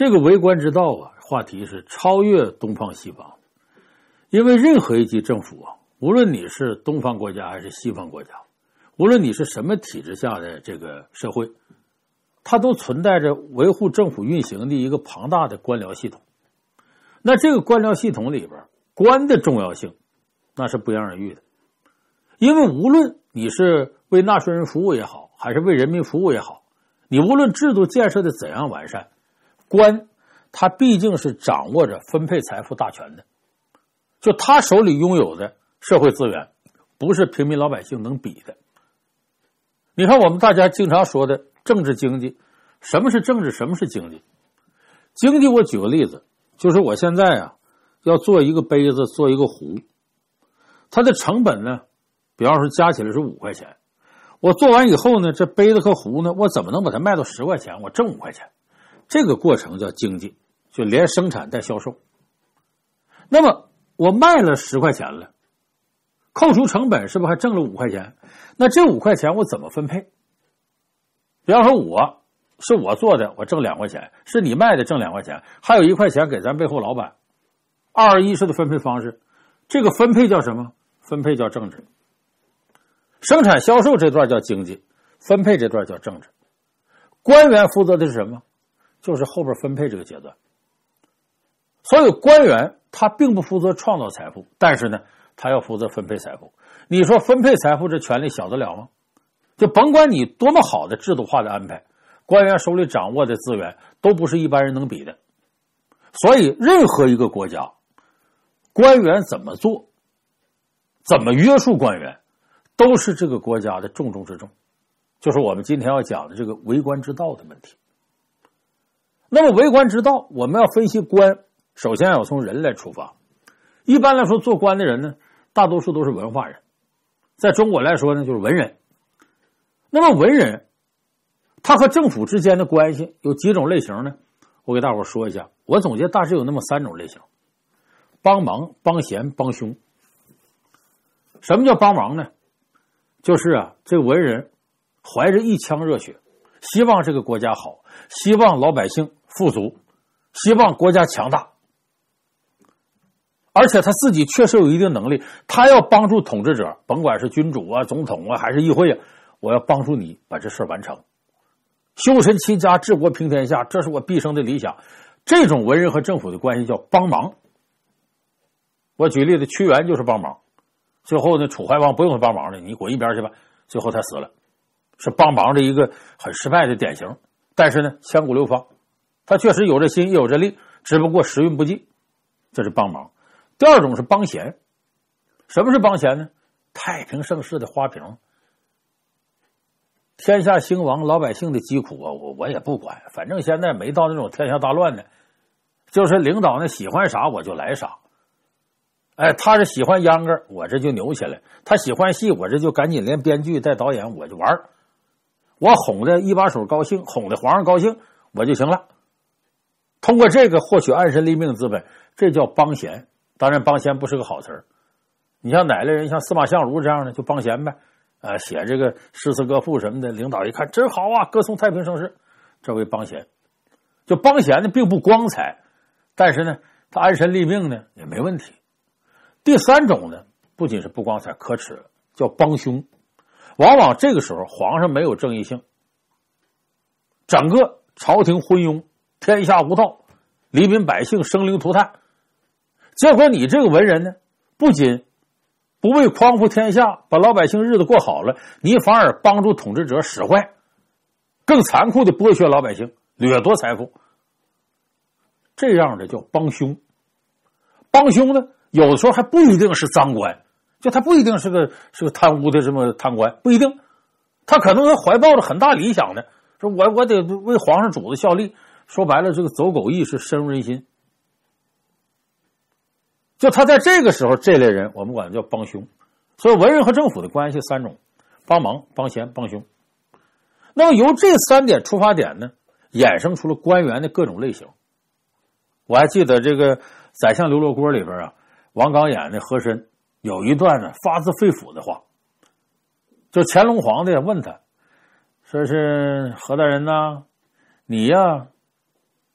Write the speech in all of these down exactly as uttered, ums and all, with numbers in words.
这个为官之道啊，话题是超越东方西方。因为任何一级政府啊，无论你是东方国家还是西方国家，无论你是什么体制下的这个社会，它都存在着维护政府运行的一个庞大的官僚系统。那这个官僚系统里边，官的重要性那是不言而喻的。因为无论你是为纳税人服务也好，还是为人民服务也好，你无论制度建设的怎样完善，官他毕竟是掌握着分配财富大权的。就他手里拥有的社会资源，不是平民老百姓能比的。你看我们大家经常说的政治经济，什么是政治，什么是经济？经济我举个例子，就是我现在啊要做一个杯子，做一个壶，它的成本呢，比方说加起来是五块钱，我做完以后呢，这杯子和壶呢，我怎么能把它卖到十块钱，我挣五块钱？这个过程叫经济，就连生产带销售。那么我卖了十块钱了，扣除成本是不是还挣了五块钱？那这五块钱我怎么分配？比方说我是我做的，我挣两块钱，是你卖的挣两块钱，还有一块钱给咱背后老板。二二一式的分配方式，这个分配叫什么？分配叫政治。生产销售这段叫经济，分配这段叫政治。官员负责的是什么？就是后边分配这个阶段。所有官员他并不负责创造财富，但是呢，他要负责分配财富。你说分配财富这权利小得了吗？就甭管你多么好的制度化的安排，官员手里掌握的资源都不是一般人能比的。所以任何一个国家，官员怎么做，怎么约束官员，都是这个国家的重中之重，就是我们今天要讲的这个为官之道的问题。那么为官之道，我们要分析官，首先要从人来出发。一般来说，做官的人呢，大多数都是文化人，在中国来说呢，就是文人。那么文人他和政府之间的关系有几种类型呢？我给大伙说一下，我总结大致有那么三种类型：帮忙、帮闲、帮凶。什么叫帮忙呢？就是啊，这个文人怀着一腔热血，希望这个国家好，希望老百姓富足，希望国家强大，而且他自己确实有一定能力，他要帮助统治者，甭管是君主啊、总统啊还是议会啊，我要帮助你把这事完成，修身齐家治国平天下，这是我毕生的理想。这种文人和政府的关系叫帮忙。我举例子，屈原就是帮忙，最后呢，楚怀王不用他帮忙了，你滚一边去吧，最后他死了，是帮忙的一个很失败的典型。但是呢，千古流芳，他确实有这心也有这力，只不过时运不济，这是帮忙。第二种是帮闲。什么是帮闲呢？太平盛世的花瓶，天下兴亡，老百姓的疾苦啊，我我也不管，反正现在没到那种天下大乱呢，就是领导呢喜欢啥我就来啥。哎，他是喜欢秧歌，我这就扭起来；他喜欢戏，我这就赶紧连编剧带导演我就玩。我哄的一把手高兴，哄的皇上高兴，我就行了。通过这个获取安身立命资本，这叫帮闲。当然，帮闲不是个好词儿。你像哪类人，像司马相如这样的就帮闲呗，呃，写这个诗词歌赋什么的，领导一看真好啊，歌颂太平盛世，这为帮闲。就帮闲呢，并不光彩，但是呢，他安身立命呢也没问题。第三种呢，不仅是不光彩可耻，叫帮凶。往往这个时候皇上没有正义性，整个朝廷昏庸，天下无道，黎民百姓生灵涂炭。结果你这个文人呢，不仅不为匡扶天下，把老百姓日子过好了，你反而帮助统治者使坏，更残酷的剥削老百姓，掠夺财富。这样的叫帮凶。帮凶呢，有的时候还不一定是赃官，就他不一定是个是个贪污的什么贪官，不一定，他可能怀抱着很大理想的，说我我得为皇上主子效力。说白了，这个走狗意识深入人心。就他在这个时候，这类人我们管叫帮凶。所以文人和政府的关系三种：帮忙、帮闲、帮凶。那么由这三点出发点呢，衍生出了官员的各种类型。我还记得这个《宰相刘罗锅》里边啊，王刚演的和珅有一段呢发自肺腑的话，就乾隆皇帝问他，说是何大人呐，你呀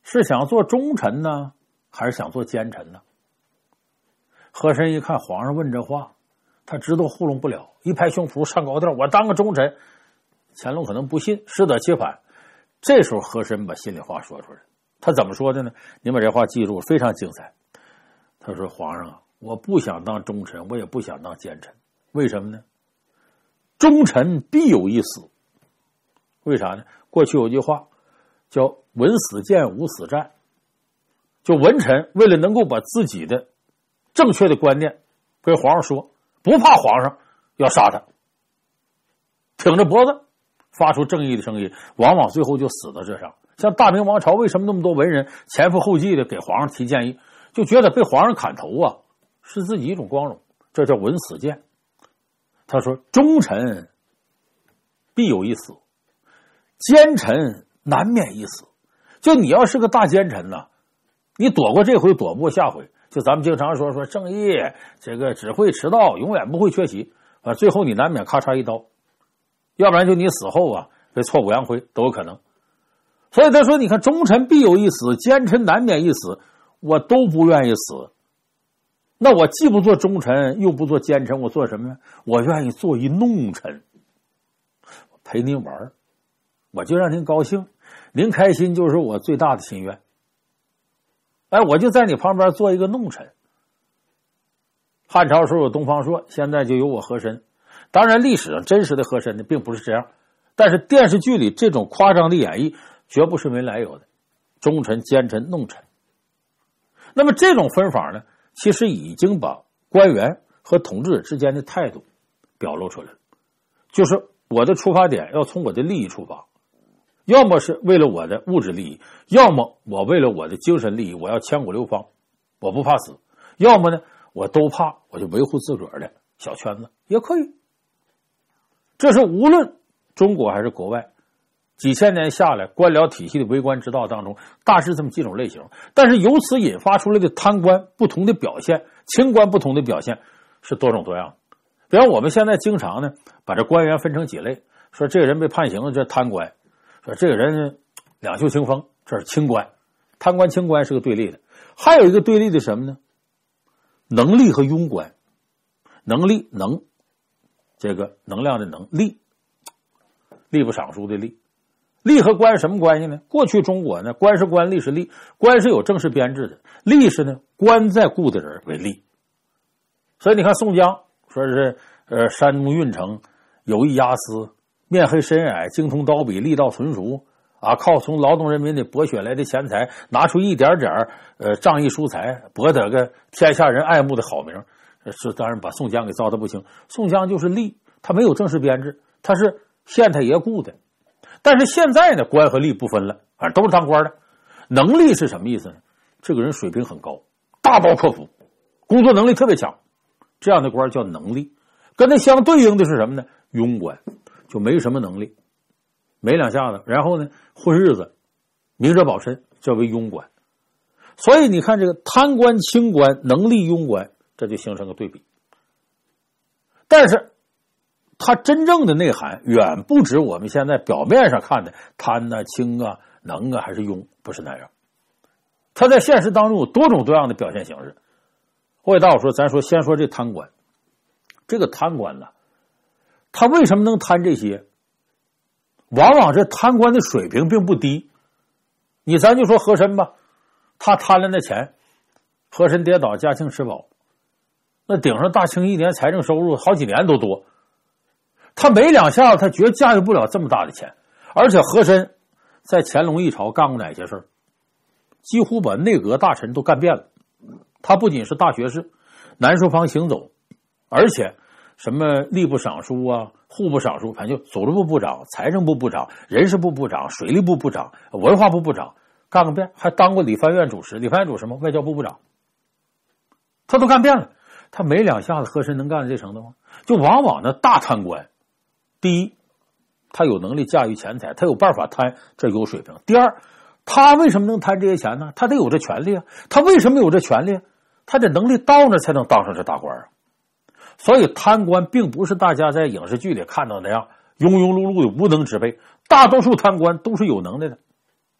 是想做忠臣呢，还是想做奸臣呢？和珅一看皇上问这话，他知道糊弄不了，一拍胸脯上高调，我当个忠臣。乾隆可能不信，适得其反。这时候和珅把心里话说出来，他怎么说的呢？你把这话记住，非常精彩。他说：皇上啊，我不想当忠臣，我也不想当奸臣。为什么呢？忠臣必有一死。为啥呢？过去有句话叫文死谏，武死战。就文臣为了能够把自己的正确的观念跟皇上说，不怕皇上要杀他，挺着脖子发出正义的声音，往往最后就死到这上。像大明王朝为什么那么多文人前赴后继的给皇上提建议，就觉得被皇上砍头啊是自己一种光荣，这叫文死谏。他说忠臣必有一死，奸臣难免一死。就你要是个大奸臣呢，你躲过这回躲不过下回。就咱们经常说说正义这个只会迟到，永远不会缺席啊，最后你难免咔嚓一刀，要不然就你死后啊被挫骨扬灰都有可能。所以他说你看忠臣必有一死，奸臣难免一死，我都不愿意死。那我既不做忠臣又不做奸臣，我做什么呢？我愿意做一弄臣，陪您玩，我就让您高兴，您开心就是我最大的心愿。哎，我就在你旁边做一个弄臣。汉朝时候有东方朔，现在就有我和珅。当然历史上真实的和珅呢并不是这样，但是电视剧里这种夸张的演绎绝不是没来由的。忠臣、奸臣、弄臣。那么这种分法呢，其实已经把官员和统治者之间的态度表露出来了。就是我的出发点要从我的利益出发，要么是为了我的物质利益，要么我为了我的精神利益，我要千古流芳，我不怕死，要么呢我都怕，我就维护自个儿的小圈子也可以。这是无论中国还是国外几千年下来官僚体系的为官之道当中大致这么几种类型，但是由此引发出来的贪官不同的表现，清官不同的表现是多种多样的。比方我们现在经常呢把这官员分成几类，说这个人被判刑了，这是贪官，说这个人呢两袖清风，这是清官。贪官清官是个对立的。还有一个对立的什么呢？能力和庸官。能力能，这个能量的能，力吏部尚书的吏。吏和官什么关系呢？过去中国呢，官是官，吏是吏。官是有正式编制的，吏是呢官在雇的人为吏。所以你看宋江说是呃山东运城有意押司，面黑身矮，精通刀笔，力道纯熟啊，靠从劳动人民的博血来的钱财，拿出一点点呃仗义疏财，博得个天下人爱慕的好名。是当然把宋江给糟蹋不清。宋江就是吏，他没有正式编制，他是县太爷雇的。但是现在呢，官和吏不分了，反正都是当官的。能力是什么意思呢？这个人水平很高，大刀阔斧，工作能力特别强，这样的官叫能力。跟他相对应的是什么呢？庸官，就没什么能力，没两下子，然后呢混日子，明哲保身，这为庸官。所以你看这个贪官、清官、能力、庸官，这就形成个对比。但是它真正的内涵远不止我们现在表面上看的贪啊、清啊、能啊还是庸，不是那样。它在现实当中有多种多样的表现形式。我给大伙说，咱说先说这贪官。这个贪官呢，他为什么能贪这些？往往这贪官的水平并不低。你咱就说和珅吧，他贪了那钱，和珅跌倒，嘉庆吃饱，那顶上大清一年财政收入好几年都多。他没两下子，他绝驾驭不了这么大的钱。而且和珅在乾隆一朝干过哪些事儿？几乎把内阁大臣都干遍了。他不仅是大学士，南书房行走，而且什么吏部尚书啊、户部尚书，反正就组织部部长、财政部部长、人事部部长、水利部部长、文化部部长，干个遍，还当过理藩院主持。理藩院主什么？外交部部长，他都干遍了。他没两下子，和珅能干到这程度吗？就往往的大贪官，第一，他有能力驾驭钱财，他有办法贪，这有水平。第二，他为什么能贪这些钱呢？他得有这权利啊。他为什么有这权利？他的能力到那才能当上这大官啊。所以贪官并不是大家在影视剧里看到那样庸庸碌碌的无能之辈，大多数贪官都是有能耐的。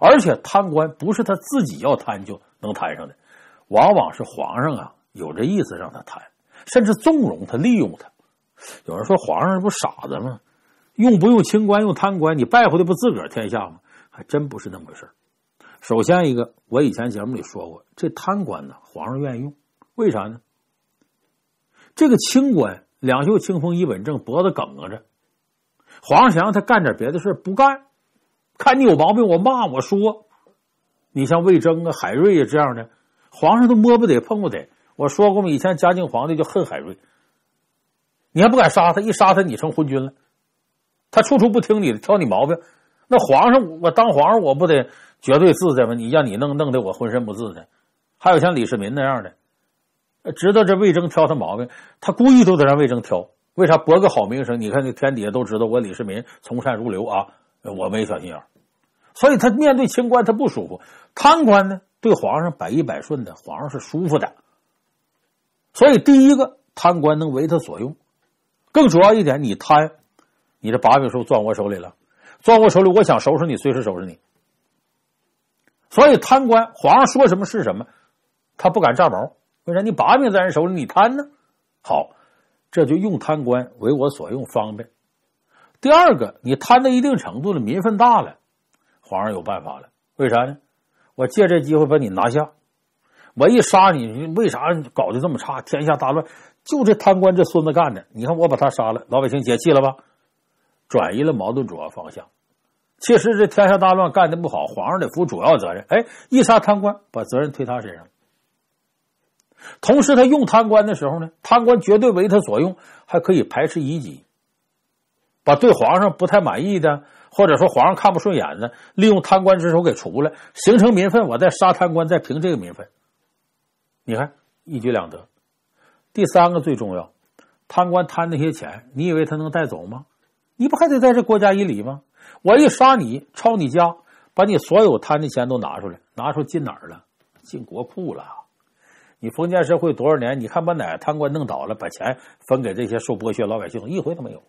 而且贪官不是他自己要贪就能贪上的，往往是皇上啊有这意思让他贪，甚至纵容他、利用他。有人说皇上不傻子吗？用不用清官用贪官，你败坏的不自个儿天下吗？还真不是那么回事。首先一个，我以前节目里说过，这贪官呢，皇上愿意用，为啥呢？这个清官两袖清风一本正，脖子梗着，皇上想让他干点别的事不干，看你有毛病我骂我说。你像魏征啊、海瑞啊这样的，皇上都摸不得碰不得。我说过嘛，以前嘉靖皇帝就恨海瑞，你还不敢杀他，一杀他你成昏君了，他处处不听你的，挑你毛病。那皇上我当皇上我不得绝对自在吗？你让你弄弄得我浑身不自在。还有像李世民那样的，知道这魏征挑他毛病，他故意都得让魏征挑。为啥？博个好名声，你看这天底下都知道我李世民从善如流啊，我没小心眼。所以他面对清官他不舒服，贪官呢对皇上百依百顺的，皇上是舒服的。所以第一个，贪官能为他所用。更主要一点，你贪，你这把柄手攥我手里了，攥我手里，我想收拾你随时收拾你。所以贪官皇上说什么是什么，他不敢炸毛。为啥？你把柄在人手里，你贪呢？好，这就用贪官为我所用，方便。第二个，你贪到一定程度了，民愤大了，皇上有办法了。为啥呢？我借这机会把你拿下，我一杀你，为啥搞得这么差？天下大乱，就这贪官这孙子干的。你看我把他杀了，老百姓解气了吧？转移了矛盾主要方向。其实这天下大乱干的不好，皇上得负主要责任。哎，一杀贪官，把责任推他身上。同时他用贪官的时候呢，贪官绝对为他所用，还可以排斥异己，把对皇上不太满意的，或者说皇上看不顺眼的，利用贪官之手给除了，形成民愤，我再杀贪官，再平这个民愤。你看一举两得。第三个最重要，贪官贪那些钱，你以为他能带走吗？你不还得在这国家以礼吗？我一杀你，抄你家，把你所有贪的钱都拿出来，拿出进哪儿了？进国库了。你封建社会多少年，你看把哪个贪官弄倒了，把钱分给这些受剥削老百姓，一回都没有。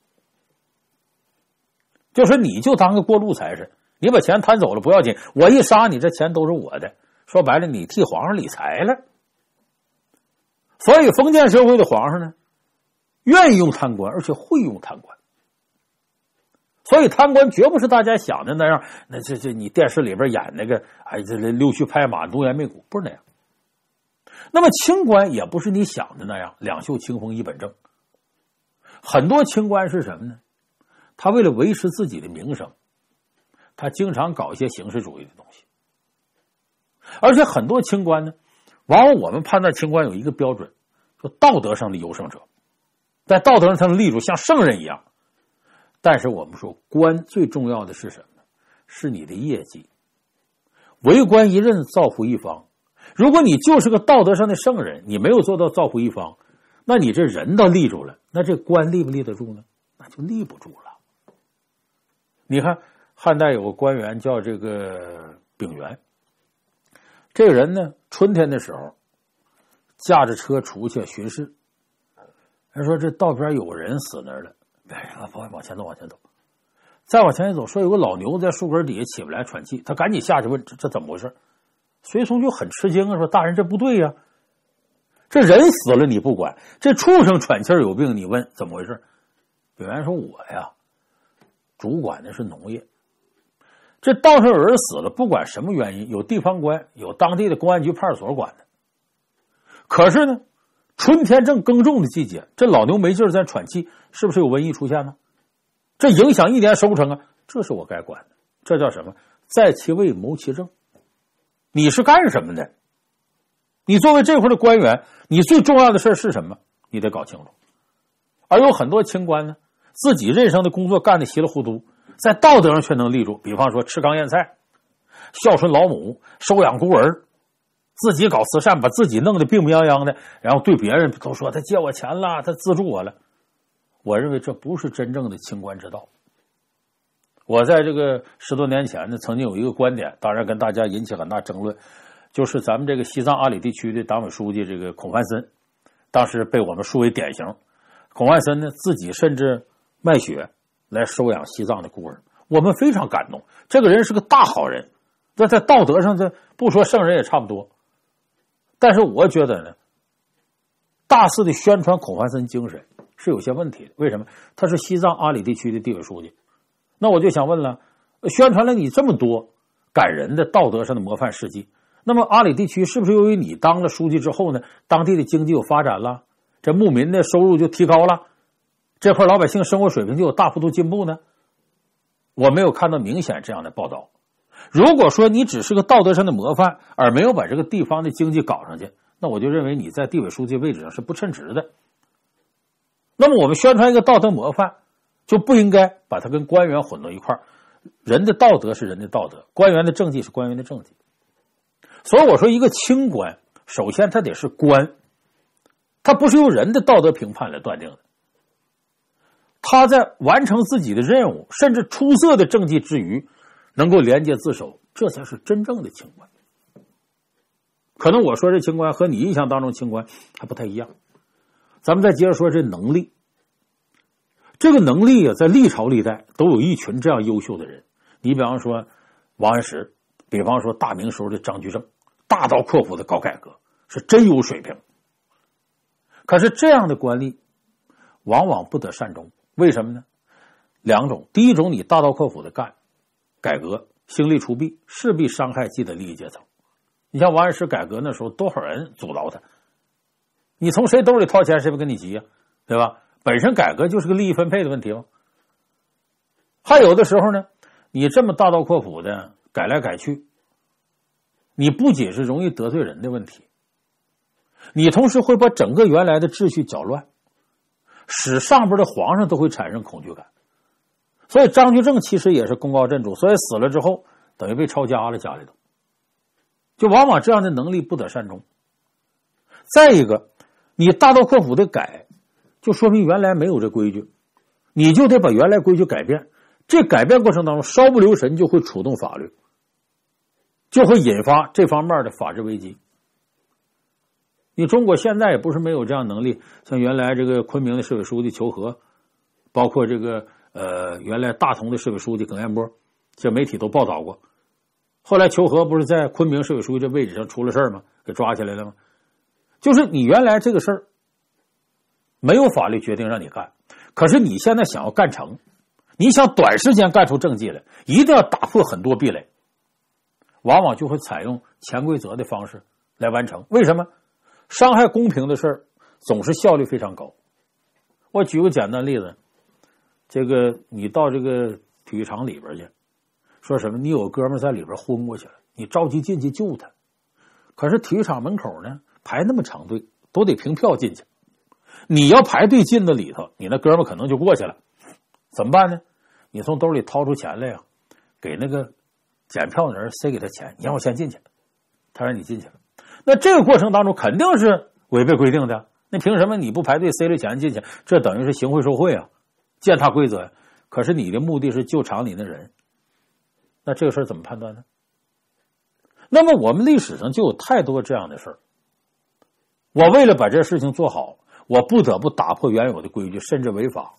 就是你就当个过路财神，你把钱贪走了不要紧，我一杀你，这钱都是我的。说白了，你替皇上理财了。所以封建社会的皇上呢，愿意用贪官，而且会用贪官。所以贪官绝不是大家想的那样，那这这你电视里边演那个，哎，这溜须拍马、浓颜媚骨，不是那样。那么清官也不是你想的那样，两袖清风一本正。很多清官是什么呢？他为了维持自己的名声，他经常搞一些形式主义的东西。而且很多清官呢，往往我们判断清官有一个标准，说道德上的优胜者，在道德上他能立住，像圣人一样。但是我们说官最重要的是什么呢？是你的业绩。为官一任，造福一方。如果你就是个道德上的圣人，你没有做到造福一方，那你这人倒立住了，那这官立不立得住呢？那就立不住了。你看汉代有个官员叫这个丙原，这个人呢，春天的时候驾着车出去巡视，人说这道边有个人死那儿了，哎，往前走往前走，再往前一走，说有个老牛在树根底下起不来喘气，他赶紧下去问这这怎么回事。随从就很吃惊啊，说大人这不对呀、啊，这人死了你不管，这畜生喘气有病你问怎么回事。丙原说我呀主管的是农业，这道上有人死了，不管什么原因，有地方官有当地的公安局派出所管的。可是呢春天正耕种的季节，这老牛没劲儿在喘气，是不是有瘟疫出现呢？这影响一年收成啊，这是我该管的。这叫什么？在其位谋其政。你是干什么的？你作为这块的官员，你最重要的事是什么？你得搞清楚。而有很多清官呢，自己任上的工作干得稀里糊涂，在道德上却能立住。比方说吃糠咽菜，孝顺老母，收养孤儿，自己搞慈善，把自己弄得病病殃殃的，然后对别人都说他借我钱了，他资助我了。我认为这不是真正的清官之道。我在这个十多年前呢，曾经有一个观点，当然跟大家引起很大争论，就是咱们这个西藏阿里地区的党委书记这个孔繁森，当时被我们树为典型。孔繁森呢，自己甚至卖血来收养西藏的孤儿，我们非常感动。这个人是个大好人， 这在道德上，这不说圣人也差不多。但是我觉得呢，大肆的宣传孔繁森精神是有些问题的。为什么？他是西藏阿里地区的地委书记。那我就想问了，宣传了你这么多感人的道德上的模范事迹，那么阿里地区是不是由于你当了书记之后呢，当地的经济有发展了，这牧民的收入就提高了，这块老百姓生活水平就有大幅度进步呢？我没有看到明显这样的报道。如果说你只是个道德上的模范，而没有把这个地方的经济搞上去，那我就认为你在地委书记位置上是不称职的。那么我们宣传一个道德模范，就不应该把它跟官员混到一块儿。人的道德是人的道德，官员的政绩是官员的政绩。所以我说一个清官，首先他得是官，他不是由人的道德评判来断定的。他在完成自己的任务，甚至出色的政绩之余，能够廉洁自守，这才是真正的清官。可能我说这清官和你印象当中清官还不太一样。咱们再接着说这能力。这个能力啊，在历朝历代都有一群这样优秀的人。你比方说王安石，比方说大明时候的张居正，大刀阔斧的搞改革，是真有水平。可是这样的官吏往往不得善终。为什么呢？两种。第一种，你大刀阔斧的干改革，兴利除弊，势必伤害既得利益阶层。你像王安石改革那时候，多少人阻挠他？你从谁兜里掏钱，谁不跟你急呀？对吧？本身改革就是个利益分配的问题嘛。还有的时候呢，你这么大刀阔斧的改来改去，你不仅是容易得罪人的问题，你同时会把整个原来的秩序搅乱，使上边的皇上都会产生恐惧感。所以张居正其实也是功高震主，所以死了之后等于被抄家了，家里头就往往这样的能力不得善终。再一个，你大刀阔斧的改，就说明原来没有这规矩，你就得把原来规矩改变。这改变过程当中稍不留神就会触动法律，就会引发这方面的法治危机。你中国现在也不是没有这样能力，像原来这个昆明的市委书记裘和，包括这个呃原来大同的市委书记耿彦波，这媒体都报道过。后来裘和不是在昆明市委书记这位置上出了事吗？给抓起来了吗？就是你原来这个事儿没有法律决定让你干，可是你现在想要干成，你想短时间干出政绩来，一定要打破很多壁垒，往往就会采用潜规则的方式来完成。为什么？伤害公平的事儿总是效率非常高。我举个简单例子，这个你到这个体育场里边去，说什么你有个哥们在里边昏过去了，你着急进去救他，可是体育场门口呢排那么长队，都得凭票进去，你要排队进到里头，你那哥们可能就过去了，怎么办呢？你从兜里掏出钱来呀，给那个检票的人塞给他钱，你让我先进去，他让你进去了。那这个过程当中肯定是违背规定的，那凭什么你不排队塞了钱进去？这等于是行贿受贿啊，践踏规则。可是你的目的是救场里的人，那这个事儿怎么判断呢？那么我们历史上就有太多这样的事儿，我为了把这事情做好，我不得不打破原有的规矩，甚至违法。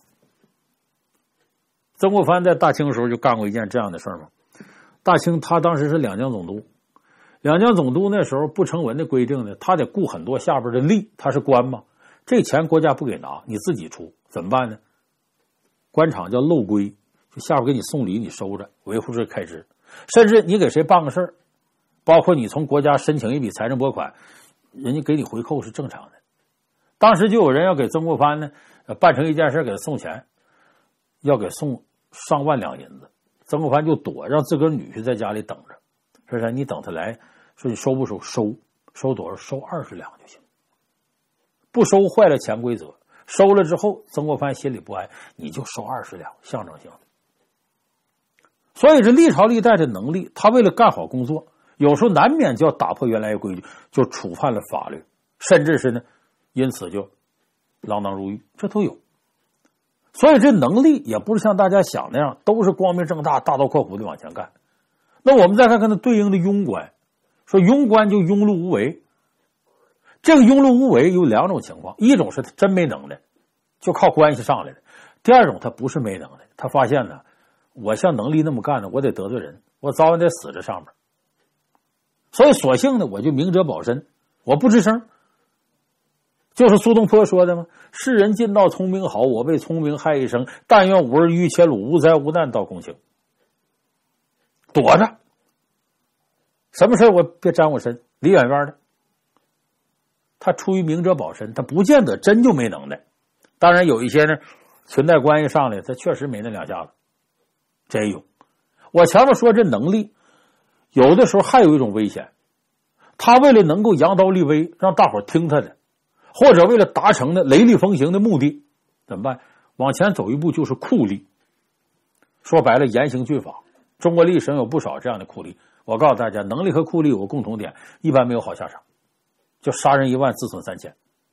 曾国藩在大清的时候就干过一件这样的事儿嘛。大清他当时是两江总督，两江总督那时候不成文的规定呢，他得雇很多下边的吏，他是官嘛，这钱国家不给拿，你自己出，怎么办呢？官场叫漏规，就下边给你送礼你收着，维护这开支。甚至你给谁办个事儿，包括你从国家申请一笔财政拨款，人家给你回扣是正常的。当时就有人要给曾国藩呢办成一件事给他送钱，要给送上万两银子，曾国藩就躲，让自个儿女婿在家里等着，说是你等他来，说你收不收？收，收多少？收二十两就行，不收坏了潜规则。收了之后，曾国藩心里不安，你就收二十两，象征性的。所以这历朝历代的能力，他为了干好工作，有时候难免就要打破原来的规矩，就触犯了法律，甚至是呢，因此就锒铛入狱，这都有。所以这能力也不是像大家想那样都是光明正大大刀阔斧的往前干。那我们再看看它对应的庸官，说庸官就庸碌无为。这个庸碌无为有两种情况，一种是他真没能耐，就靠关系上来的；第二种他不是没能耐，他发现呢，我像能力那么干的，我得得罪人，我早晚得死这上面， 所以索性呢，我就明哲保身，我不吱声。就是苏东坡说的吗？世人尽道聪明好，我为聪明害一生。但愿吾儿逾千鲁，无灾无难到公卿。躲着，什么事我别沾我身，离远远的。他出于明哲保身，他不见得真就没能耐。当然有一些呢，裙带关系上来，他确实没那两下子，这也有。我前面说这能力，有的时候还有一种危险，他为了能够扬刀立威，让大伙听他的，或者为了达成的雷厉风行的目的，怎么办？往前走一步就是酷吏。说白了，严刑峻法。中国历史上有不少这样的酷吏。我告诉大家，能力和酷吏有个共同点，一般没有好下场，就杀人一万，自损三千。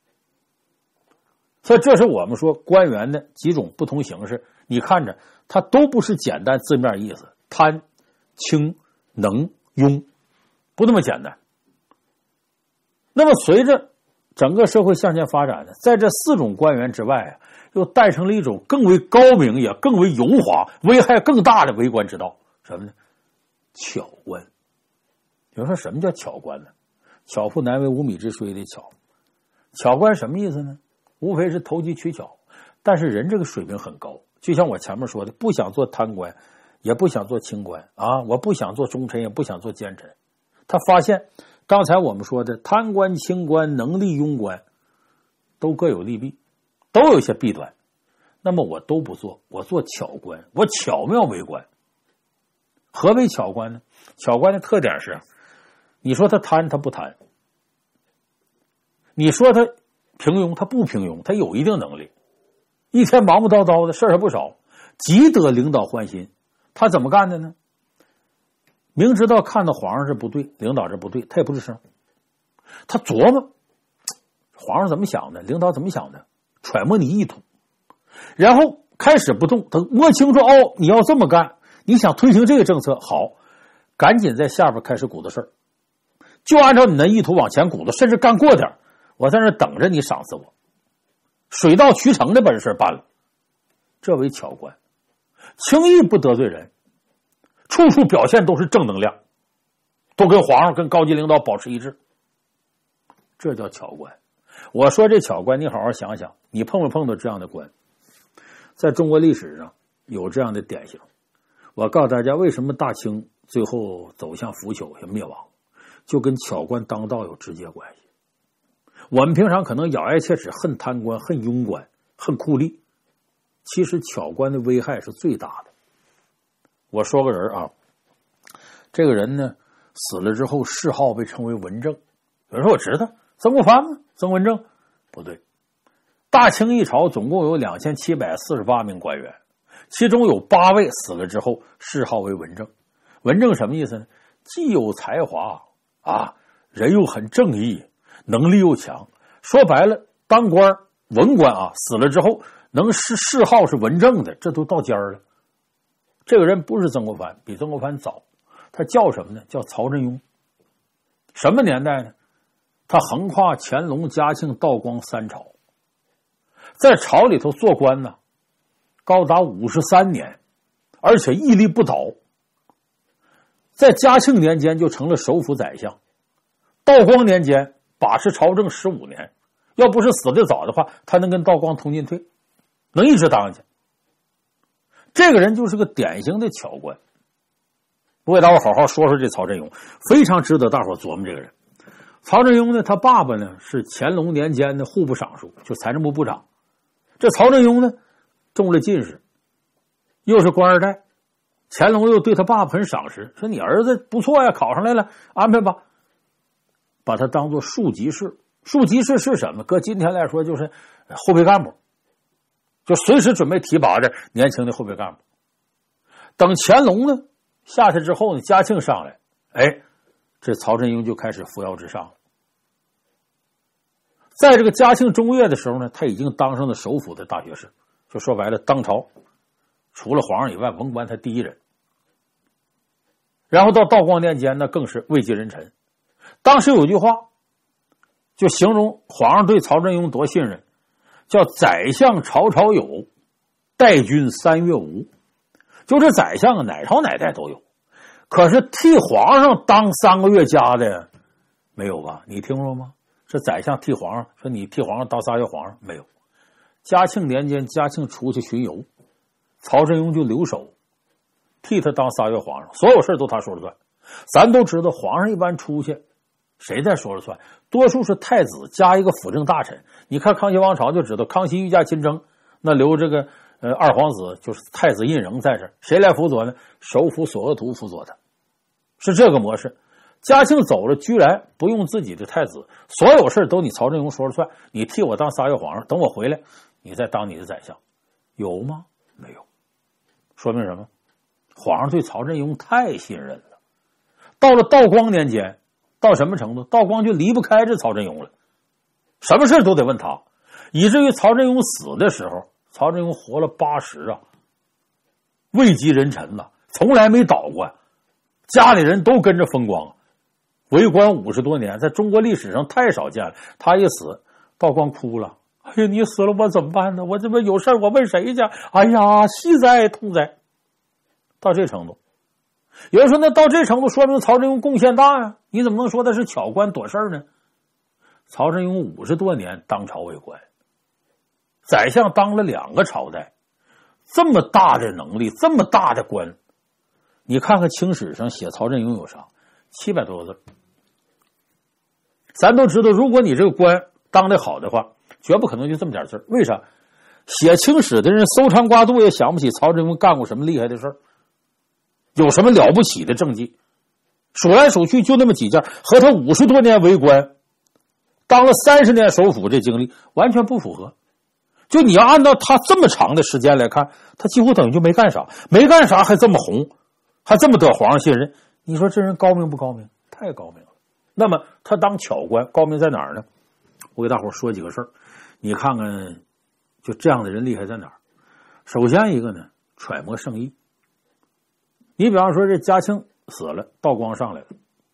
所以这是我们说官员的几种不同形式。你看着，它都不是简单字面意思，贪、轻、能、庸，不那么简单。那么随着整个社会向前发展呢，在这四种官员之外啊，又诞生了一种更为高明也更为油滑、危害更大的为官之道，什么呢？巧官。有人说什么叫巧官呢？巧妇难为无米之炊的巧。巧官什么意思呢？无非是投机取巧，但是人这个水平很高。就像我前面说的，不想做贪官，也不想做清官啊，我不想做忠臣，也不想做奸臣。他发现刚才我们说的贪官、清官、能力、庸官，都各有利弊，都有一些弊端。那么我都不做，我做巧官，我巧妙为官。何为巧官呢？巧官的特点是，你说他贪，他不贪；你说他平庸，他不平庸，他有一定能力。一天忙不叨叨的，事儿还不少，极得领导欢心。他怎么干的呢？明知道看到皇上是不对，领导是不对，他也不吱声。他琢磨皇上怎么想的，领导怎么想的，揣摩你意图，然后开始不动。他摸清楚哦，你要这么干，你想推行这个政策，好，赶紧在下边开始鼓捣事儿，就按照你的意图往前鼓捣，甚至干过点，我在那等着你赏赐我，水到渠成的本事办了。这为巧官，轻易不得罪人，处处表现都是正能量，都跟皇上跟高级领导保持一致，这叫巧官。我说这巧官，你好好想想，你碰没碰到这样的官？在中国历史上有这样的典型。我告诉大家，为什么大清最后走向腐朽灭亡，就跟巧官当道有直接关系。我们平常可能咬牙切齿，恨贪官、恨庸官、恨酷吏，其实巧官的危害是最大的。我说个人啊，这个人呢死了之后谥号被称为文正。有人说我知道曾国藩吗？曾文正不对。大清一朝总共有两千七百四十八名官员，其中有八位死了之后谥号为文正。文正什么意思呢？既有才华啊，人又很正义，能力又强。说白了，当官文官啊，死了之后能谥谥号是文正的，这都到尖儿了。这个人不是曾国藩，比曾国藩早。他叫什么呢？叫曹振庸。什么年代呢？他横跨乾隆、嘉庆、道光三朝，在朝里头做官呢，高达五十三年，而且屹立不倒。在嘉庆年间就成了首辅宰相，道光年间把持朝政十五年，要不是死得早的话，他能跟道光同进退，能一直当下去。这个人就是个典型的巧官。我给大伙好好说说这曹振庸，非常值得大伙琢磨这个人。曹振庸呢，他爸爸呢是乾隆年间的户部尚书，就财政部部长。这曹振庸呢中了进士，又是官二代，乾隆又对他爸爸很赏识，说你儿子不错呀，考上来了，安排吧，把他当做庶吉士。庶吉士是什么？搁今天来说就是后备干部，就随时准备提拔着年轻的后备干部。等乾隆呢下去之后呢，嘉庆上来，哎，这曹振庸就开始扶摇直上了。在这个嘉庆中叶的时候呢，他已经当上了首辅的大学士，就说白了，当朝除了皇上以外，文官他第一人。然后到道光年间呢，更是位极人臣。当时有句话就形容皇上对曹振庸多信任，叫宰相朝朝有，代军三月无。就这宰相啊，哪朝哪代都有， 可是替皇上当三个月家的没有吧？你听说吗？这宰相替皇上说你替皇上当仨月皇上没有。嘉庆年间，嘉庆出去巡游，曹真庸就留守，替他当仨月皇上，所有事都他说了算。咱都知道，皇上一般出去，谁在说了算？多数是太子加一个辅政大臣。你看康熙王朝就知道，康熙御驾亲征，那留这个呃二皇子就是太子胤禛在这儿，谁来辅佐呢？首辅索额图辅佐他，是这个模式。嘉庆走了，居然不用自己的太子，所有事都你曹真庸说了算，你替我当仨月皇上，等我回来，你再当你的宰相，有吗？没有。说明什么？皇上对曹真庸太信任了。到了道光年间，到什么程度？道光就离不开这曹真庸了，什么事都得问他，以至于曹真庸死的时候，曹真庸活了八十啊，位极人臣呐，从来没倒过，家里人都跟着风光，为官五十多年，在中国历史上太少见了。他一死，道光哭了，哎呀，你死了我怎么办呢？我这不有事我问谁去？哎呀，惜哉痛哉，到这程度。有人说那到这程度说明曹真庸贡献大呀，你怎么能说他是巧官躲事呢？曹真庸五十多年当朝为官，宰相当了两个朝代，这么大的能力，这么大的官，你看看清史上写曹真庸有啥？七百多个字。咱都知道，如果你这个官当得好的话，绝不可能就这么点字。为啥？写清史的人搜肠刮肚也想不起曹真庸干过什么厉害的事儿，有什么了不起的政绩，数来数去就那么几件，和他五十多年为官，当了三十年首辅这经历完全不符合。就你要按照他这么长的时间来看，他几乎等于就没干啥，没干啥还这么红，还这么得皇上信任，你说这人高明不高明？太高明了。那么他当巧官高明在哪儿呢？我给大伙说几个事儿，你看看就这样的人厉害在哪儿。首先一个呢，揣摩圣意。你比方说这嘉庆死了，道光上来了，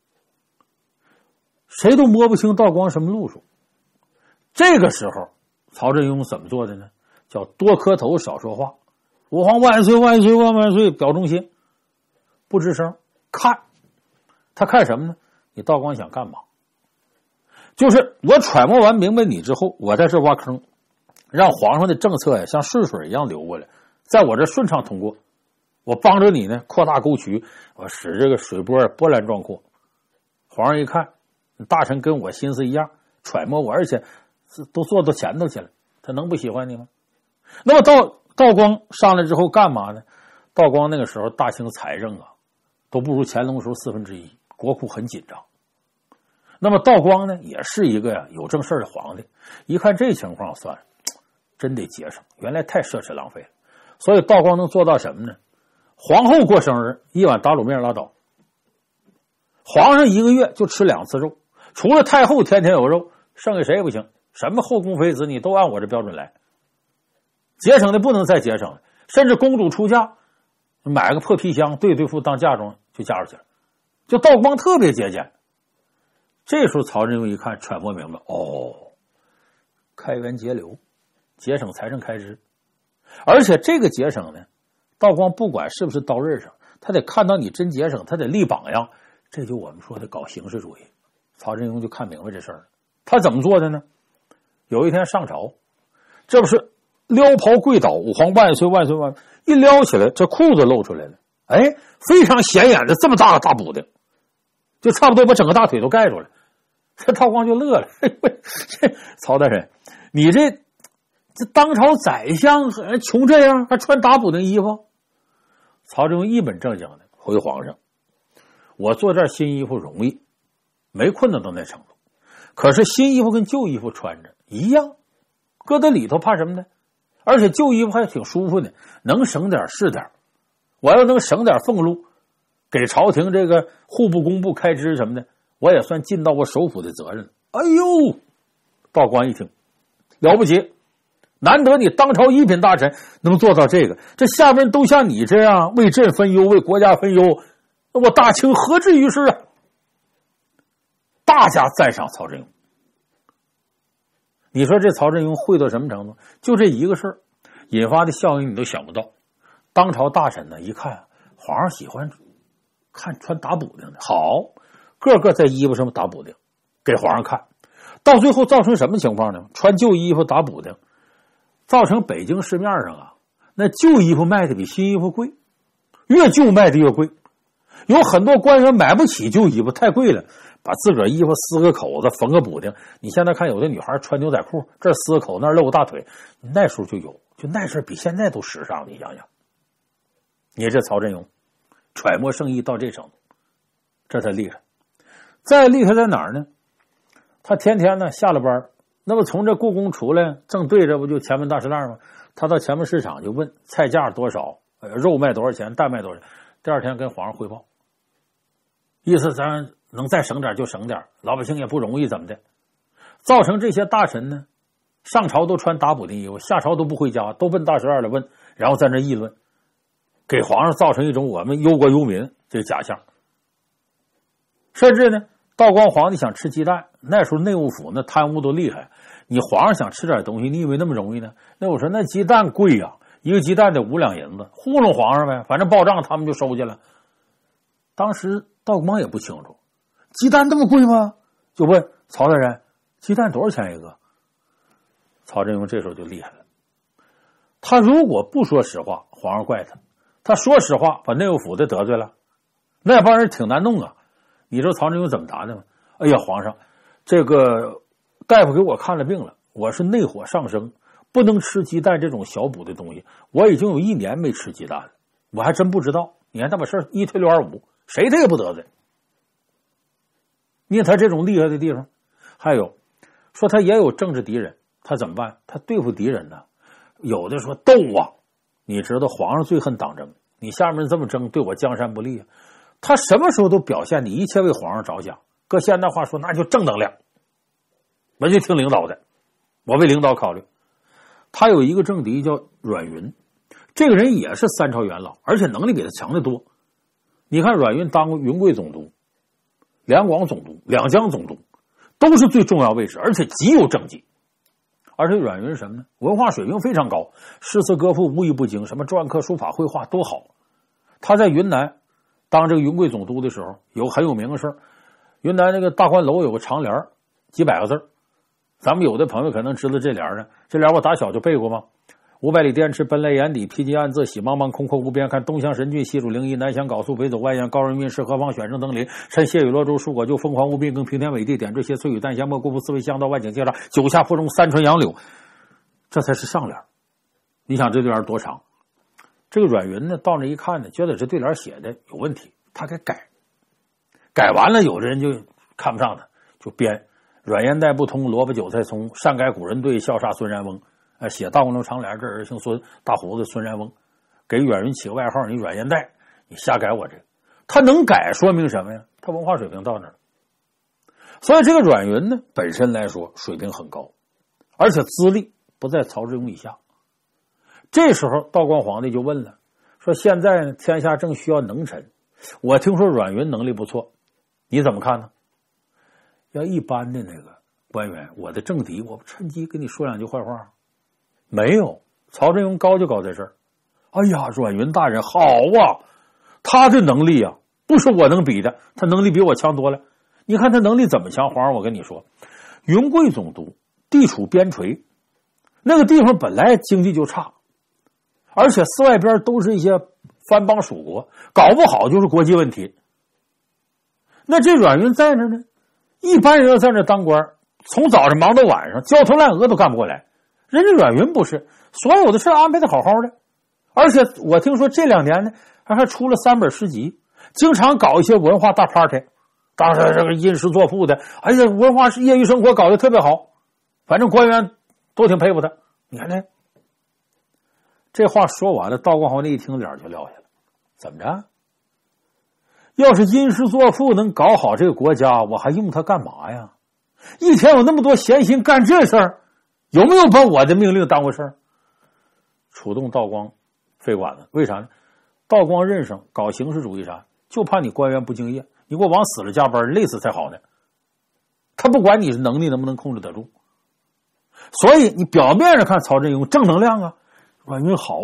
谁都摸不清道光什么路数。这个时候曹真庸怎么做的呢？叫多磕头少说话，吾皇万岁万岁万万岁，表忠心，不吱声，看他看什么呢？你道光想干嘛？就是我揣摩完明白你之后，我在这挖坑，让皇上的政策呀像顺水一样流过来，在我这顺畅通过，我帮着你呢扩大沟渠，我使这个水波波澜壮阔。皇上一看大臣跟我心思一样，揣摩我，而且都坐到前头去了，他能不喜欢你吗？那么道道光上来之后干嘛呢？道光那个时候大清财政啊都不如乾隆时候四分之一，国库很紧张。那么道光呢也是一个呀有正事的皇帝，一看这情况算了，真得节省，原来太奢侈浪费了。所以道光能做到什么呢？皇后过生日一碗打卤面拉倒，皇上一个月就吃两次肉，除了太后天天有肉，剩下谁也不行，什么后宫妃子你都按我这标准来，节省的不能再节省了。甚至公主出嫁买个破皮箱对对付当嫁妆就嫁出去了，就道光特别节俭。这时候曹真庸一看揣摩明白，哦，开源节流，节省财政开支。而且这个节省呢，道光不管是不是刀刃上，他得看到你真节省，他得立榜样，这就我们说的搞形式主义。曹真庸就看明白这事儿了，他怎么做的呢？有一天上朝，这不是撩袍跪倒，吾皇万岁万岁万岁，一撩起来这裤子露出来了，哎，非常显眼的这么大个大补丁，就差不多把整个大腿都盖住了。这道光就乐了，这曹大人，你这这当朝宰相还穷这样，还穿打补丁衣服？曹真庸一本正经的回皇上，我做件新衣服容易，没困难到那程度，可是新衣服跟旧衣服穿着一样，搁在里头怕什么呢？而且旧衣服还挺舒服的，能省点是点，我要能省点俸禄，给朝廷这个户部工部开支什么的，我也算尽到我首辅的责任。哎呦，道光一听了不起，难得你当朝一品大臣能做到这个，这下面都像你这样为朕分忧，为国家分忧，那我大清何至于是啊？大加赞赏曹真庸。你说这曹真庸会到什么程度？就这一个事儿引发的效应你都想不到。当朝大臣呢一看皇上喜欢看穿打补丁的，好，个个在衣服上面打补丁，给皇上看。到最后造成什么情况呢？穿旧衣服打补丁，造成北京市面上啊，那旧衣服卖的比新衣服贵，越旧卖的越贵。有很多官员买不起旧衣服，太贵了，把自个儿衣服撕个口子，缝个补丁。你现在看有的女孩穿牛仔裤，这儿撕个口，那儿露个大腿，那时候就有，就那事儿比现在都时尚。你想想，你这曹振庸揣摩圣意到这程度，这才厉害。再厉害在哪儿呢？他天天呢下了班，那么从这故宫出来，正对着不就前门大石栏吗？他到前门市场就问菜价多少，肉卖多少钱，蛋卖多少钱。第二天跟皇上汇报，意思咱能再省点就省点，老百姓也不容易怎么的。造成这些大臣呢，上朝都穿打补丁衣服，下朝都不回家，都奔大石栏来问，然后在那议论，给皇上造成一种我们忧国忧民这个假象。甚至呢，道光皇帝想吃鸡蛋，那时候内务府那贪污都厉害，你皇上想吃点东西，你以为那么容易呢？那我说那鸡蛋贵呀、啊，一个鸡蛋得五两银子，糊弄皇上呗，反正报账他们就收去了。当时道光也不清楚，鸡蛋那么贵吗？就问曹大人，鸡蛋多少钱一个？曹振庸这时候就厉害了，他如果不说实话，皇上怪他；他说实话，把内务府的得罪了，那帮人挺难弄啊。你知道曹振庸怎么答的吗？哎呀，皇上，这个大夫给我看了病了，我是内火上升，不能吃鸡蛋这种小补的东西，我已经有一年没吃鸡蛋了，我还真不知道。你看他把事儿一推六二五，谁他也不得罪。你看他这种厉害的地方，还有说他也有政治敌人，他怎么办？他对付敌人呢，有的说斗啊，你知道皇上最恨党争，你下面这么争，对我江山不利啊。他什么时候都表现你一切为皇上着想，搁现代话说那就正能量，我就听领导的，我为领导考虑。他有一个政敌叫阮云，这个人也是三朝元老，而且能力比他强得多。你看阮云当过云贵总督、两广总督、两江总督，都是最重要位置，而且极有政绩。而且阮云是什么呢？文化水平非常高，诗词歌赋无一不精，什么篆刻、书法、绘画都好。他在云南当这个云贵总督的时候，有很有名的事儿。云南那个大观楼有个长联，几百个字，咱们有的朋友可能知道这联呢。这联我打小就背过吗？五百里滇池，奔来眼底，披荆暗自喜茫茫，空阔无边。看东乡神骏，西蜀灵异，南乡缟素，北走蜿蜒。高人运势何方？选胜登临。趁谢雨落舟，树果就凤凰无病，更平天伟地，点缀些翠羽淡香，莫辜负四味香道，万景介绍，九下附中，三春杨柳。这才是上联。你想这对联多长？这个阮云呢，到那一看呢，觉得这对联写的有问题，他给改。改完了，有的人就看不上他，就编软烟袋不通，萝卜韭菜葱，善改古人对，笑煞孙然翁。呃，写大观楼长联，这人姓孙，大胡子孙然翁，给阮云起个外号，你软烟袋，你瞎改我这个。他能改，说明什么呀？他文化水平到那儿。所以这个阮云呢，本身来说水平很高，而且资历不在曹振庸以下。这时候道光皇帝就问了，说现在呢天下正需要能臣，我听说阮云能力不错，你怎么看呢？要一般的那个官员，我的政敌，我趁机跟你说两句坏话。没有，曹振庸高就高在这儿。哎呀，阮云大人好啊，他的能力啊不是我能比的，他能力比我强多了。你看他能力怎么强？皇上，我跟你说，云贵总督地处边陲，那个地方本来经济就差，而且四外边都是一些藩邦属国，搞不好就是国际问题。那这阮云在那呢，一般人要在那当官，从早上忙到晚上，焦头烂额都干不过来。人家阮云不是，所有的事安排的好好的，而且我听说这两年呢，他还出了三本诗集，经常搞一些文化大 party， 当时这个吟诗作赋的，哎呀，文化业余生活搞得特别好，反正官员都挺佩服他。你看这这话说完了，道光皇帝一听脸就撂下了，怎么着？要是吟诗作赋能搞好这个国家，我还用他干嘛呀？一天有那么多闲心干这事儿，有没有把我的命令当回事儿？触动道光肺管子，为啥呢？道光任上搞形式主义啥，就怕你官员不敬业，你给我往死了加班，累死才好呢。他不管你能力能不能控制得住，所以你表面上看曹振庸正能量啊，阮云好啊，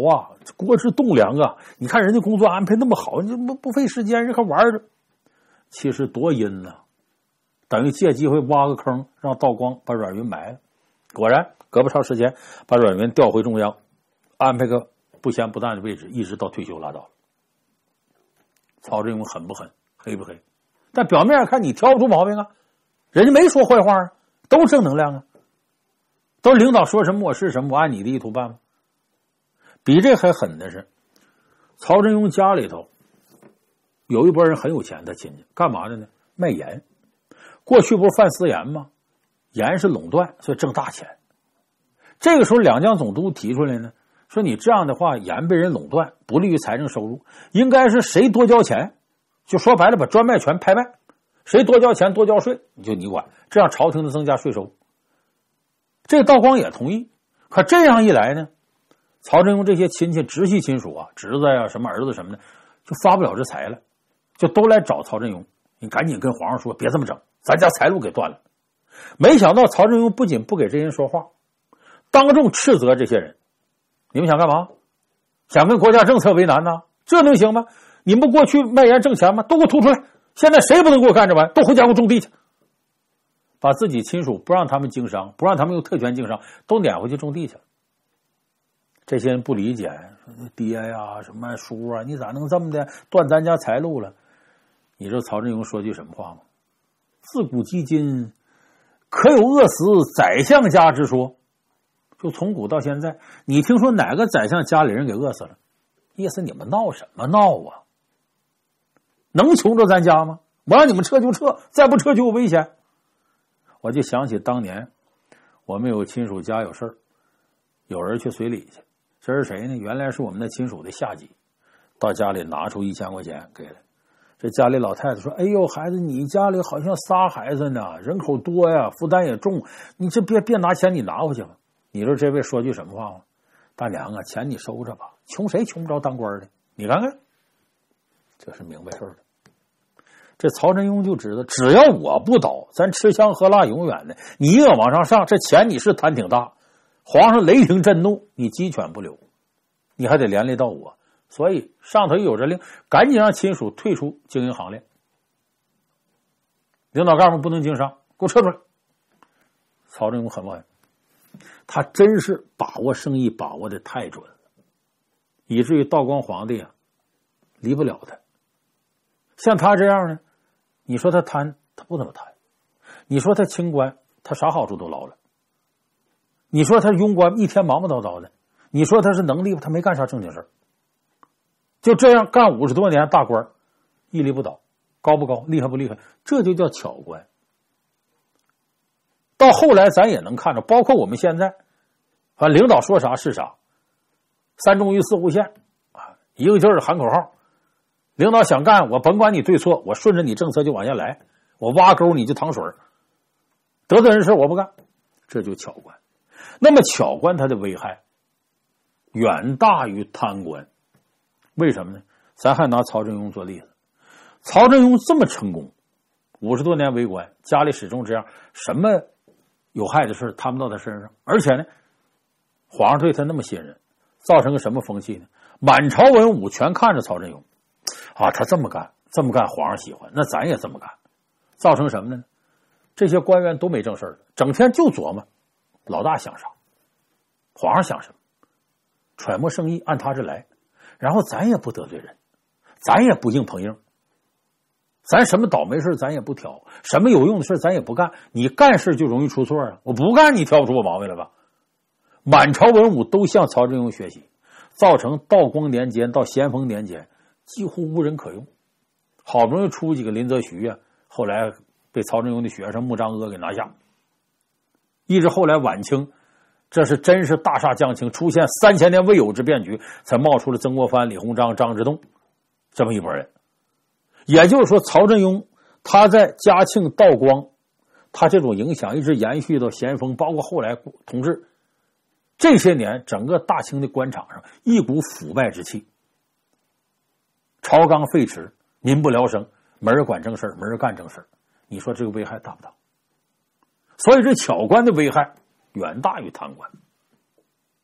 国之栋梁啊！你看人家工作安排那么好，你不不费时间，人还玩着。其实多阴呢，等于借机会挖个坑，让道光把阮云埋了。果然，隔不长时间，把阮云调回中央，安排个不咸不淡的位置，一直到退休拉倒了。曹振庸狠不狠，黑不黑？但表面上看你挑不出毛病啊，人家没说坏话啊，都正能量啊，都领导说什么我是什么，我按你的意图办吗？比这还狠的是，曹振庸家里头有一拨人很有钱的亲戚，干嘛的呢？卖盐。过去不是贩私盐吗？盐是垄断，所以挣大钱。这个时候两江总督提出来呢，说你这样的话盐被人垄断，不利于财政收入，应该是谁多交钱，就说白了把专卖权拍卖，谁多交钱多交税你就你管，这样朝廷的增加税收。这个道光也同意，可这样一来呢，曹振庸这些亲戚直系亲属啊，侄子呀、啊、什么儿子什么的，就发不了这财了，就都来找曹振庸，你赶紧跟皇上说别这么整，咱家财路给断了。没想到曹振庸不仅不给这些人说话，当众斥责这些人，你们想干嘛？想跟国家政策为难呢？这能行吗？你们过去卖盐挣钱吗？都给我吐出来！现在谁不能给我干这玩意儿？都回家给我种地去！把自己亲属不让他们经商，不让他们有特权经商，都撵回去种地去了。这些人不理解，说爹呀、什么叔啊，你咋能这么的断咱家财路了？你知道曹振庸说句什么话吗？自古及今，可有饿死宰相家之说。就从古到现在，你听说哪个宰相家里人给饿死了？意思你们闹什么闹啊？能穷着咱家吗？我让你们撤就撤，再不撤就有危险。我就想起当年我们有亲属家有事儿，有人去随礼去，这是谁呢？原来是我们的亲属的下级，到家里拿出一千块钱给了。这家里老太太说：“哎呦，孩子，你家里好像仨孩子呢，人口多呀，负担也重，你这别别拿钱，你拿回去吧。”你说这位说句什么话吗？大娘啊，钱你收着吧，穷谁穷不着当官的？你看看，这是明白事儿的。这曹振庸就知道，只要我不倒，咱吃香喝辣永远的。你越往上上，这钱你是贪挺大，皇上雷霆震怒，你鸡犬不留，你还得连累到我。所以上头有这令，赶紧让亲属退出经营行列，领导干部不能经商，给我撤出来。曹振庸很不狠，他真是把握生意把握的太准了，以至于道光皇帝啊离不了他。像他这样呢，你说他贪，他不怎么贪；你说他清官，他啥好处都捞了；你说他庸官，一天忙不叨叨的；你说他是能力，他没干啥正经事儿。就这样干五十多年大官，屹立不倒，高不高，厉害不厉害，这就叫巧官。到后来咱也能看着，包括我们现在，反正领导说啥是啥，三中于四户县啊，一个劲儿的喊口号。领导想干，我甭管你对错，我顺着你政策就往下来，我挖沟你就淌水，得罪人事我不干，这就巧官。那么巧官它的危害远大于贪官，为什么呢？咱还拿曹振庸做例子，曹振庸这么成功，五十多年为官，家里始终这样，什么有害的事摊不到他身上，而且呢，皇上对他那么信任，造成个什么风气呢？满朝文武全看着曹振庸啊，他这么干，这么干皇上喜欢，那咱也这么干，造成什么呢？这些官员都没正事儿，整天就琢磨老大想啥，皇上想什么，揣摩圣意，按他这来，然后咱也不得罪人，咱也不硬碰硬，咱什么倒霉事咱也不挑，什么有用的事咱也不干。你干事就容易出错啊，我不干你挑不出我毛病来吧？满朝文武都向曹振庸学习，造成道光年间到咸丰年间几乎无人可用。好不容易出几个林则徐啊，后来被曹振庸的学生穆彰阿给拿下。一直后来晚清，这是真是大厦将倾，出现三千年未有之变局，才冒出了曾国藩、李鸿章、张之洞这么一拨人。也就是说，曹振庸他在嘉庆、道光，他这种影响一直延续到咸丰，包括后来同治这些年，整个大清的官场上一股腐败之气，朝纲废弛，民不聊生，没人管正事，没人干正事，你说这个危害大不大？所以这巧官的危害远大于贪官。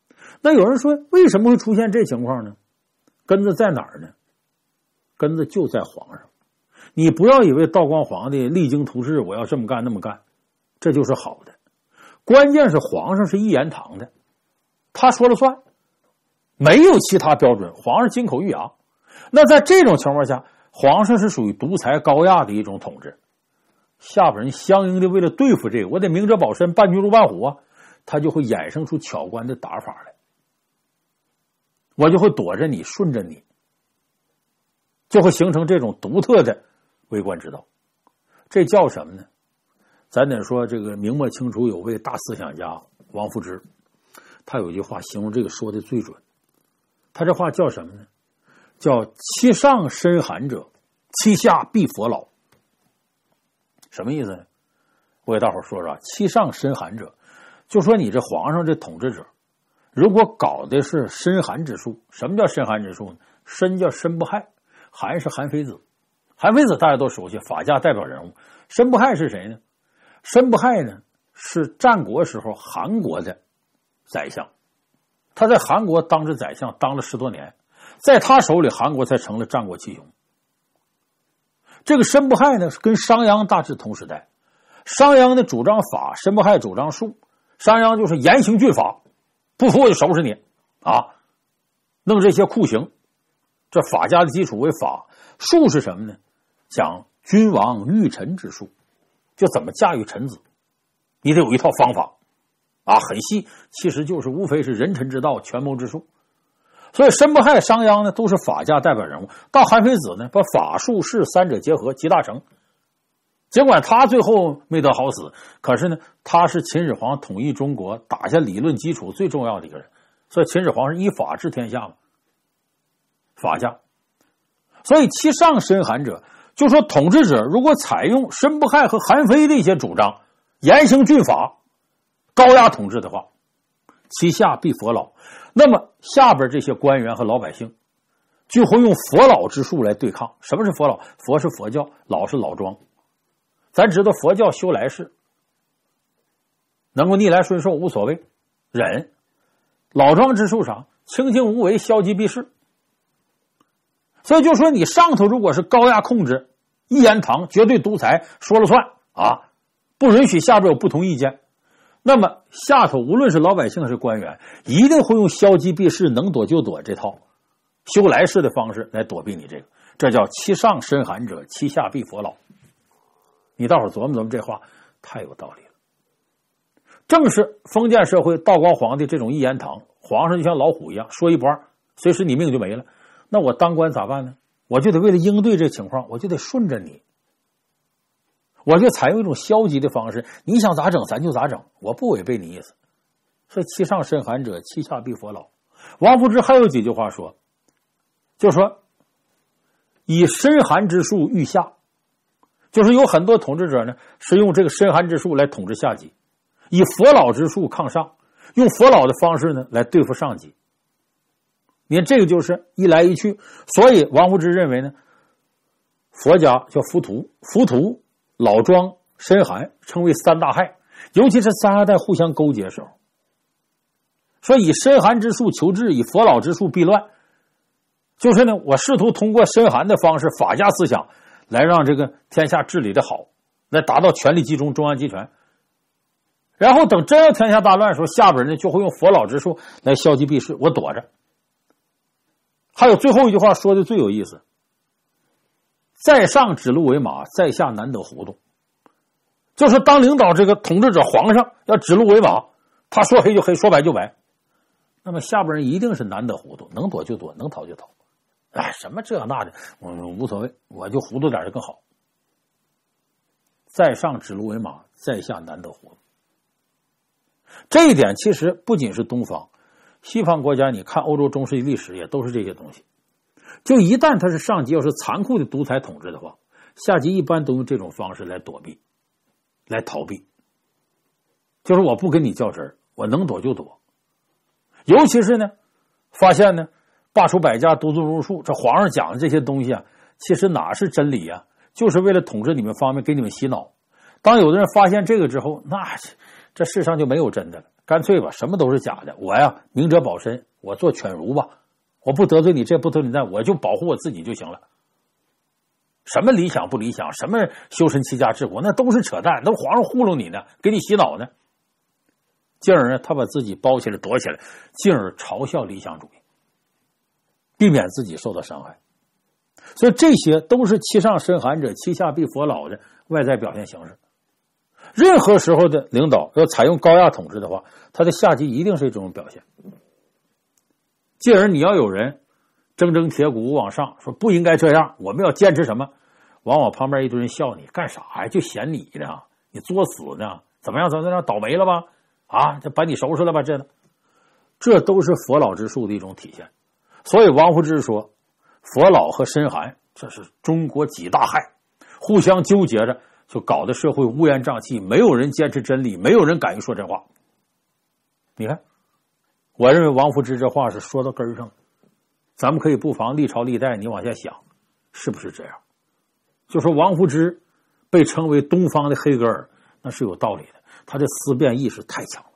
那有人说，为什么会出现这情况呢？根子在哪儿呢？根子就在皇上。你不要以为道光皇帝励精图治，我要这么干那么干，这就是好的。关键是皇上是一言堂的，他说了算，没有其他标准，皇上金口玉牙。那在这种情况下，皇上是属于独裁高压的一种统治，下边人相应的为了对付这个，我得明哲保身，伴君如伴虎啊，他就会衍生出巧观的打法来，我就会躲着你，顺着你，就会形成这种独特的为官之道。这叫什么呢？咱得说这个明末清初有位大思想家王夫之，他有一句话形容这个说的最准。他这话叫什么呢？叫其上深寒者，其下必佛老。什么意思呢？我给大伙说说，其上深寒者，就说你这皇上这统治者，如果搞的是深寒之术。什么叫深寒之术呢？深叫申不害，韩是韩非子。韩非子大家都熟悉，法家代表人物。申不害是谁呢？申不害呢是战国时候韩国的宰相，他在韩国当着宰相当了十多年，在他手里韩国才成了战国七雄。这个申不害呢是跟商鞅大致同时代，商鞅呢主张法，申不害主张术。商鞅就是严刑峻法，不服我就收拾你啊，弄这些酷刑。这法家的基础为法，术是什么呢？讲君王驭臣之术，就怎么驾驭臣子，你得有一套方法啊，很细，其实就是无非是人臣之道，权谋之术。所以申不害、商鞅呢都是法家代表人物，到韩非子呢把法术士三者结合，集大成。尽管他最后没得好死，可是呢他是秦始皇统一中国打下理论基础最重要的一个人，所以秦始皇是依法治天下嘛，法家。所以其上深寒者，就说统治者如果采用申不害和韩非的一些主张，严刑峻法，高压统治的话，其下必佛老。那么下边这些官员和老百姓就会用佛老之术来对抗。什么是佛老？佛是佛教，老是老庄。咱知道佛教修来世，能够逆来顺受无所谓，忍。老庄之术啥？清静无为，消极避世。所以就说你上头如果是高压控制，一言堂，绝对独裁，说了算啊，不允许下边有不同意见，那么下头无论是老百姓还是官员，一定会用消极避世，能躲就躲这套修来世的方式来躲避你这个。这叫其上深寒者，其下必佛老。你大伙琢磨琢磨，这话太有道理了。正是封建社会道光皇帝这种一言堂，皇上就像老虎一样，说一不二，随时你命就没了。那我当官咋办呢？我就得为了应对这情况，我就得顺着你，我就采用一种消极的方式，你想咋整咱就咋整，我不违背你意思。所以其上深寒者，其下必佛老。王夫之还有几句话说，就说以深寒之术御下，就是有很多统治者呢是用这个深寒之术来统治下级，以佛老之术抗上，用佛老的方式呢来对付上级。你看这个就是一来一去，所以王夫之认为呢，佛家叫浮屠，浮屠、老庄、深寒称为三大害，尤其是三大害互相勾结的时候，说以深寒之术求治，以佛老之术避乱，就是呢，我试图通过深寒的方式，法家思想来让这个天下治理的好，来达到权力集中、中央集权。然后等真要天下大乱的时候，下边人呢就会用佛老之术来消极避世，我躲着。还有最后一句话说的最有意思，在上指鹿为马，在下难得糊涂。就是当领导这个统治者皇上要指鹿为马，他说黑就黑，说白就白，那么下边人一定是难得糊涂，能躲就躲，能逃就逃。哎，什么这那的，我无所谓，我就糊涂点就更好。在上指鹿为马，在下难得糊涂。这一点其实不仅是东方，西方国家，你看欧洲中世纪历史也都是这些东西。就一旦他是上级要是残酷的独裁统治的话，下级一般都用这种方式来躲避，来逃避。就是我不跟你较真儿，我能躲就躲。尤其是呢，发现呢，罢黜百家，独尊儒术，这皇上讲的这些东西啊，其实哪是真理啊？就是为了统治你们方面，给你们洗脑。当有的人发现这个之后，那这世上就没有真的了。 干脆吧，什么都是假的。我呀，明哲保身，我做犬儒吧，我不得罪你这，不得罪你那，我就保护我自己就行了。什么理想不理想，什么修身齐家治国，那都是扯淡，都皇上糊弄你呢，给你洗脑呢。进而呢，他把自己包起来躲起来，进而嘲笑理想主义，避免自己受到伤害。所以这些都是欺上深寒者，欺下必佛老的外在表现形式。任何时候的领导要采用高压统治的话，他的下级一定是这种表现。进而你要有人铮铮铁骨往上说不应该这样，我们要坚持什么，往往旁边一堆人笑你干啥呀，就嫌你呢，你作死呢，怎么样怎么样，倒霉了吧，啊，这把你收拾了吧，这呢，这都是佛老之术的一种体现。所以王夫之说佛老和申寒这是中国几大害，互相纠结着，就搞得社会乌烟瘴气，没有人坚持真理，没有人敢于说真话。你看，我认为王夫之这话是说到根上，咱们可以不妨历朝历代你往下想，是不是这样？就说王夫之被称为东方的黑格尔，那是有道理的，他这思辨意识太强了。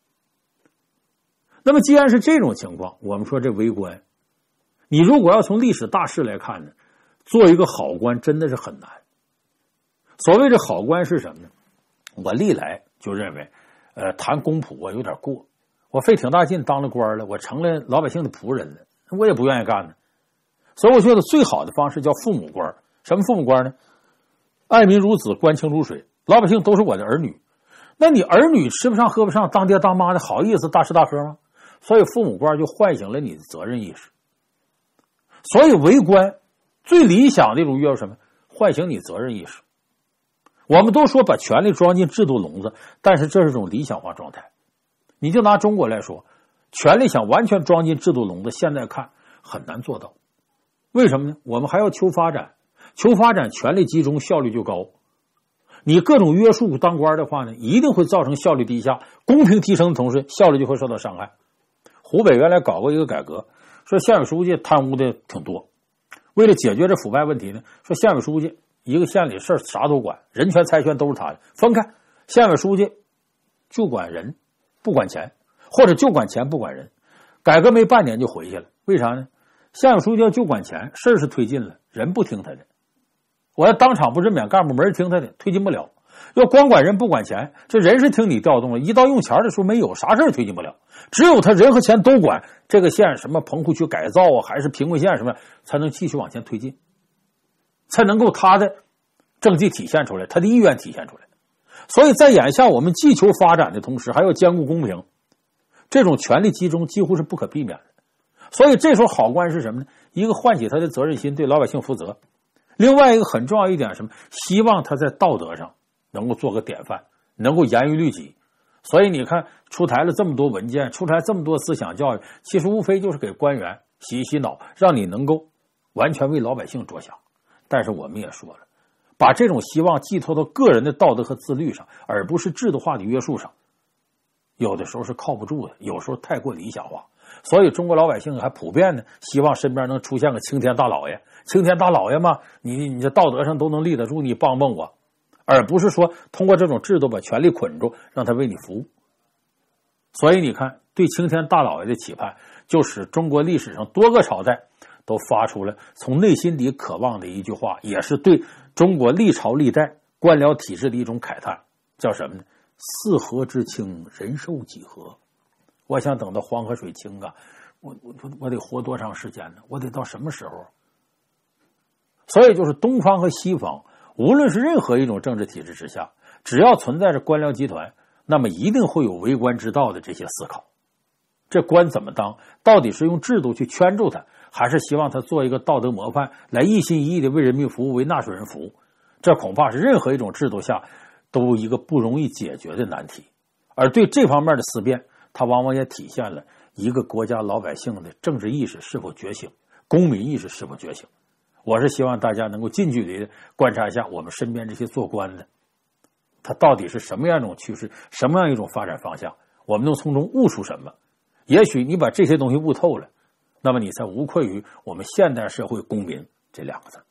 那么既然是这种情况，我们说这为官，你如果要从历史大势来看呢，做一个好官真的是很难。所谓这好官是什么呢？我历来就认为呃，谈公仆啊有点过，我费挺大劲当了官了，我成了老百姓的仆人了，我也不愿意干呢。所以我觉得最好的方式叫父母官。什么父母官呢？爱民如子，官清如水，老百姓都是我的儿女，那你儿女吃不上喝不上，当爹当妈的好意思大吃大喝吗？所以父母官就唤醒了你的责任意识。所以为官最理想的一种约是什么？唤醒你责任意识。我们都说把权力装进制度笼子，但是这是一种理想化状态。你就拿中国来说，权力想完全装进制度笼子，现在看很难做到。为什么呢？我们还要求发展，求发展权力集中，效率就高。你各种约束当官的话呢，一定会造成效率低下，公平提升的同时效率就会受到伤害。湖北原来搞过一个改革，说县委书记贪污的挺多，为了解决这腐败问题呢，说县委书记一个县里事儿啥都管，人权财权都是他的，分开，县委书记就管人不管钱，或者就管钱不管人。改革没半年就回去了，为啥呢？县委书记要就管钱，事儿是推进了，人不听他的。我要当场不任免干部，没人听他的，推进不了。要光管人不管钱，这人是听你调动了，一到用钱的时候没有，啥事儿推进不了。只有他人和钱都管，这个县什么棚户区改造啊，还是贫困县什么，才能继续往前推进，才能够他的政绩体现出来，他的意愿体现出来。所以在眼下我们既求发展的同时还要兼顾公平，这种权力集中几乎是不可避免的。所以这时候好官是什么呢？一个唤起他的责任心，对老百姓负责。另外一个很重要一点什么？希望他在道德上能够做个典范，能够严于律己。所以你看出台了这么多文件，出台这么多思想教育，其实无非就是给官员洗一洗脑，让你能够完全为老百姓着想。但是我们也说了，把这种希望寄托到个人的道德和自律上，而不是制度化的约束上，有的时候是靠不住的，有时候太过理想化。所以中国老百姓还普遍呢，希望身边能出现个青天大老爷，青天大老爷嘛，你你这道德上都能立得住，你帮帮我，而不是说通过这种制度把权力捆住，让他为你服务。所以你看，对青天大老爷的期盼，就使中国历史上多个朝代都发出了从内心底渴望的一句话，也是对中国历朝历代官僚体制的一种慨叹，叫什么呢？四河之清，人寿几何？我想等到黄河水清啊，我我我得活多长时间呢？我得到什么时候？所以就是东方和西方，无论是任何一种政治体制之下，只要存在着官僚集团，那么一定会有为官之道的这些思考。这官怎么当？到底是用制度去圈住他，还是希望他做一个道德模范，来一心一意的为人民服务，为纳税人服务？这恐怕是任何一种制度下都一个不容易解决的难题。而对这方面的思辨，它往往也体现了一个国家老百姓的政治意识是否觉醒，公民意识是否觉醒。我是希望大家能够近距离的观察一下我们身边这些做官的，他到底是什么样一种趋势，什么样一种发展方向，我们能从中悟出什么。也许你把这些东西悟透了，那么你才无愧于我们现代社会公民这两个字。